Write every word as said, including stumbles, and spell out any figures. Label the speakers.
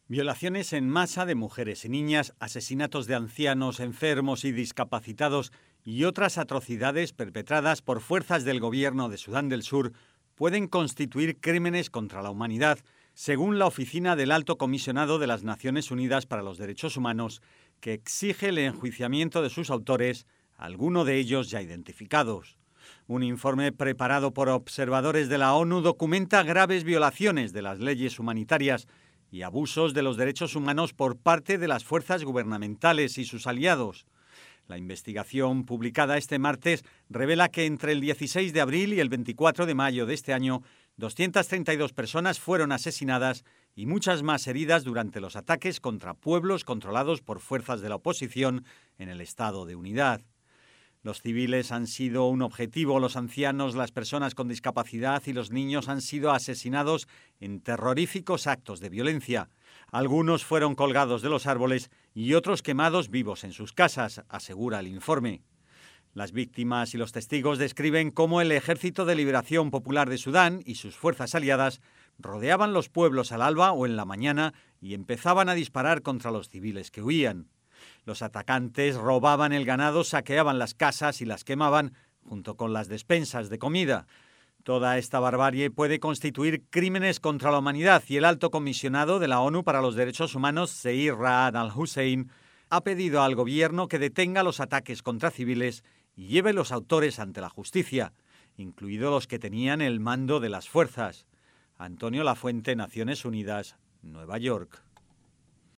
Speaker 1: Violaciones en masa de mujeres y niñas, asesinatos de ancianos, enfermos y discapacitados y otras atrocidades perpetradas por fuerzas del gobierno de Sudán del Sur pueden constituir crímenes contra la humanidad, según la Oficina del Alto Comisionado de las Naciones Unidas para los Derechos Humanos, que exige el enjuiciamiento de sus autores, algunos de ellos ya identificados. Un informe preparado por observadores de la ONU documenta graves violaciones de las leyes humanitarias y abusos de los derechos humanos por parte de las fuerzas gubernamentales y sus aliados. La investigación publicada este martes revela que entre el dieciséis de abril y el veinticuatro de mayo de este año, doscientas treinta y dos personas fueron asesinadas y muchas más heridas durante los ataques contra pueblos controlados por fuerzas de la oposición en el Estado de Unidad. Los civiles han sido un objetivo, los ancianos, las personas con discapacidad y los niños han sido asesinados en terroríficos actos de violencia. Algunos fueron colgados de los árboles y otros quemados vivos en sus casas, asegura el informe. Las víctimas y los testigos describen cómo el Ejército de Liberación Popular de Sudán y sus fuerzas aliadas rodeaban los pueblos al alba o en la mañana y empezaban a disparar contra los civiles que huían. Los atacantes robaban el ganado, saqueaban las casas y las quemaban junto con las despensas de comida. Toda esta barbarie puede constituir crímenes contra la humanidad y el alto comisionado de la ONU para los Derechos Humanos, Zeid Ra'ad al-Hussein, ha pedido al gobierno que detenga los ataques contra civiles y lleve los autores ante la justicia, incluidos los que tenían el mando de las fuerzas. Antonio Lafuente, Naciones Unidas, Nueva York.